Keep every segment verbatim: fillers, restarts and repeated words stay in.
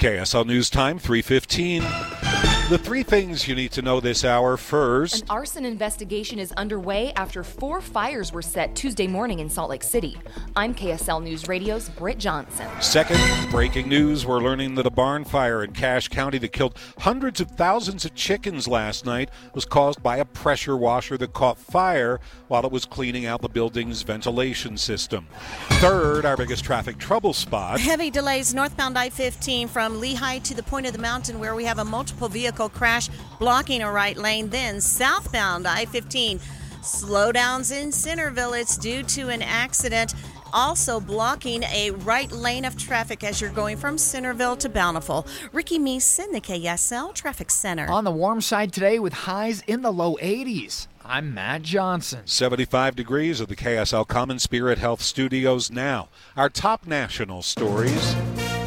K S L News Time, three fifteen. The three things you need to know this hour. First, an arson investigation is underway after four fires were set Tuesday morning in Salt Lake City. I'm K S L News Radio's Britt Johnson. Second, breaking news. We're learning that a barn fire in Cache County that killed hundreds of thousands of chickens last night was caused by a pressure washer that caught fire while it was cleaning out the building's ventilation system. Third, our biggest traffic trouble spot. Heavy delays northbound I fifteen from Lehigh to the point of the mountain where we have a multiple vehicle crash blocking a right lane. Then southbound I fifteen, slowdowns in Centerville. It's due to an accident, also blocking a right lane of traffic as you're going from Centerville to Bountiful. Ricky Meese in the K S L Traffic Center. On the warm side today with highs in the low eighties. I'm Matt Johnson. seventy-five degrees at the K S L Common Spirit Health Studios now. Our top national stories.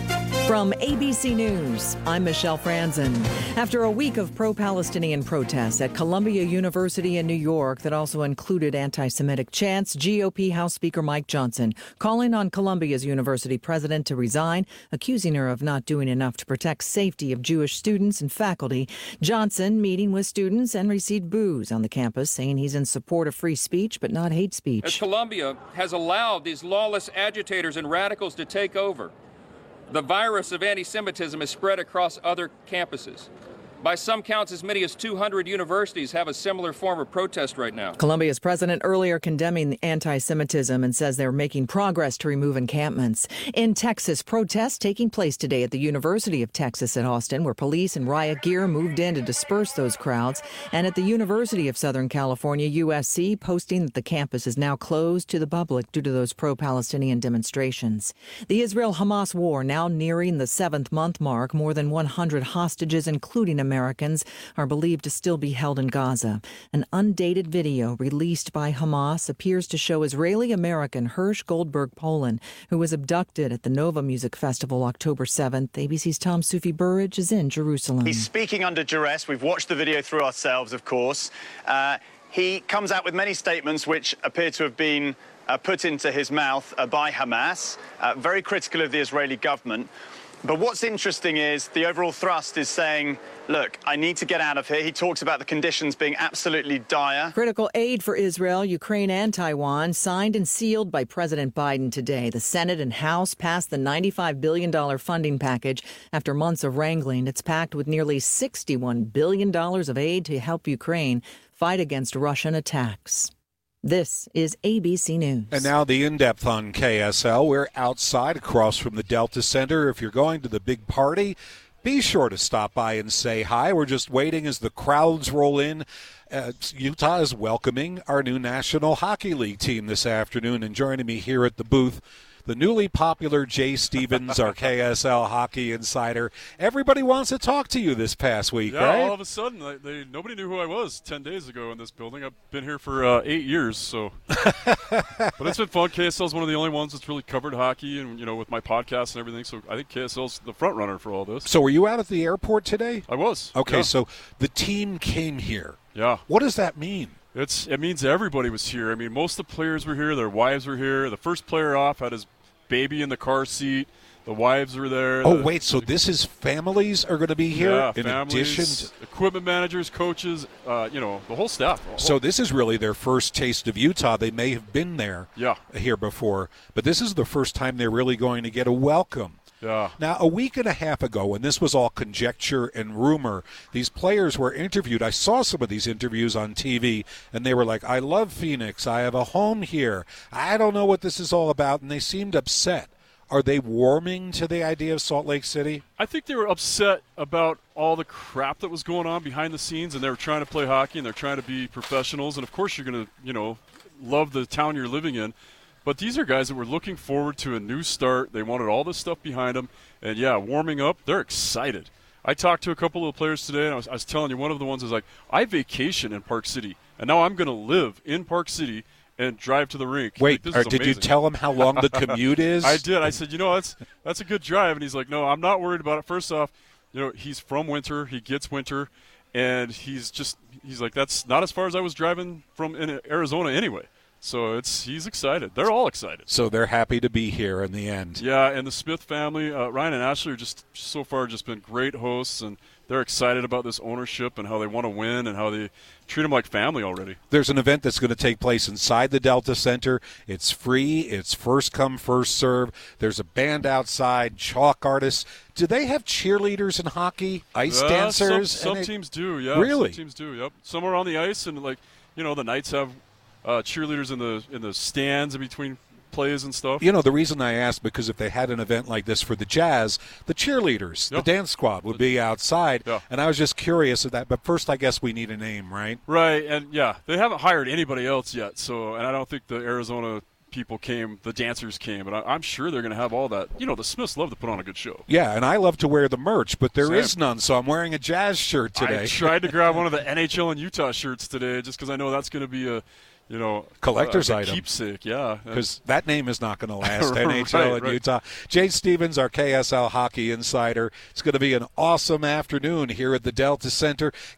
From A B C News, I'm Michelle Franzen. After a week of pro-Palestinian protests at Columbia University in New York that also included anti-Semitic chants, G O P House Speaker Mike Johnson calling on Columbia's university president to resign, accusing her of not doing enough to protect safety of Jewish students and faculty. Johnson meeting with students and received boos on the campus, saying he's in support of free speech but not hate speech. As Columbia has allowed these lawless agitators and radicals to take over, the virus of anti-Semitism is spread across other campuses. By some counts, as many as two hundred universities have a similar form of protest right now. Columbia's president earlier condemning anti-Semitism and says they're making progress to remove encampments. In Texas, protests taking place today at the University of Texas at Austin, where police and riot gear moved in to disperse those crowds. And at the University of Southern California, U S C, posting that the campus is now closed to the public due to those pro-Palestinian demonstrations. The Israel-Hamas war now nearing the seventh month mark. More than one hundred hostages, including Americans, are believed to still be held in Gaza. An undated video released by Hamas appears to show Israeli-American Hirsch Goldberg Poland, who was abducted at the Nova Music Festival October seventh. A B C's Tom Sufi Burridge is in Jerusalem. He's speaking under duress. We've watched the video through ourselves, of course. Uh, he comes out with many statements which appear to have been uh, put into his mouth uh, by Hamas, uh, very critical of the Israeli government. But what's interesting is the overall thrust is saying, look, I need to get out of here. He talks about the conditions being absolutely dire. Critical aid for Israel, Ukraine, and Taiwan signed and sealed by President Biden today. The Senate and House passed the ninety-five billion dollars funding package after months of wrangling. It's packed with nearly sixty-one billion dollars of aid to help Ukraine fight against Russian attacks. This is A B C News. And now the in-depth on K S L. We're outside across from the Delta Center. If you're going to the big party, be sure to stop by and say hi. We're just waiting as the crowds roll in. Uh, Utah is welcoming our new National Hockey League team this afternoon. And joining me here at the booth, the newly popular Jay Stevens, our K S L hockey insider. Everybody wants to talk to you this past week, yeah, right? all of a sudden, they, they, nobody knew who I was ten days ago in this building. I've been here for uh, eight years, so. But it's been fun. K S L is one of the only ones that's really covered hockey, and you know, with my podcast and everything. So I think K S L's the front runner for all this. So were you out at the airport today? I was. Okay, yeah. So the team came here. Yeah. What does that mean? It's it means everybody was here. I mean, most of the players were here. Their wives were here. The first player off had his baby in the car seat. The wives were there. Oh, the, wait, so this is families are going to be here yeah, in families, addition to... equipment managers, coaches, uh, you know, the whole staff. The whole... So this is really their first taste of Utah. They may have been there yeah. here before, but this is the first time they're really going to get a welcome. Yeah. Now, a week and a half ago, when this was all conjecture and rumor, these players were interviewed. I saw some of these interviews on T V, and they were like, I love Phoenix. I have a home here. I don't know what this is all about, and they seemed upset. Are they warming to the idea of Salt Lake City? I think they were upset about all the crap that was going on behind the scenes, and they were trying to play hockey, and they're trying to be professionals. And, of course, you're going to, you know, love the town you're living in. But these are guys that were looking forward to a new start. They wanted all this stuff behind them. And, yeah, warming up, they're excited. I talked to a couple of players today, and I was, I was telling you, one of the ones is like, I vacation in Park City, and now I'm going to live in Park City and drive to the rink. Wait, like, or did you tell him how long the commute is? I did. I said, you know, that's that's a good drive. And he's like, no, I'm not worried about it. First off, you know, he's from winter. He gets winter. And he's just, he's like, that's not as far as I was driving from in Arizona anyway. So it's he's excited. They're all excited. So they're happy to be here in the end. Yeah, and the Smith family, uh, Ryan and Ashley, are just so far just been great hosts, and they're excited about this ownership and how they want to win and how they treat them like family already. There's an event that's going to take place inside the Delta Center. It's free. It's first come, first serve. There's a band outside, chalk artists. Do they have cheerleaders in hockey, ice uh, dancers? Some, some it, teams do, yeah. Really? Some teams do, yep. Some are on the ice, and, like, you know, the Knights have uh, cheerleaders in the in the stands in between plays and stuff. You know, the reason I asked, because if they had an event like this for the Jazz, the cheerleaders, Yep. the dance squad would be outside. Yeah. And I was just curious of that. But first, I guess we need a name, right? Right, and, yeah, they haven't hired anybody else yet, so, and I don't think the Arizona people came, the dancers came, but I, I'm sure they're going to have all that. You know, the Smiths love to put on a good show. Yeah, and I love to wear the merch, but there is Same. none, so I'm wearing a Jazz shirt today. I tried to grab one of the N H L and Utah shirts today just because I know that's going to be a, you know, Collector's uh, a item. keepsake, yeah. Because that name is not going to last, Right, N H L and right. Utah. Jay Stevens, our K S L hockey insider. It's going to be an awesome afternoon here at the Delta Center.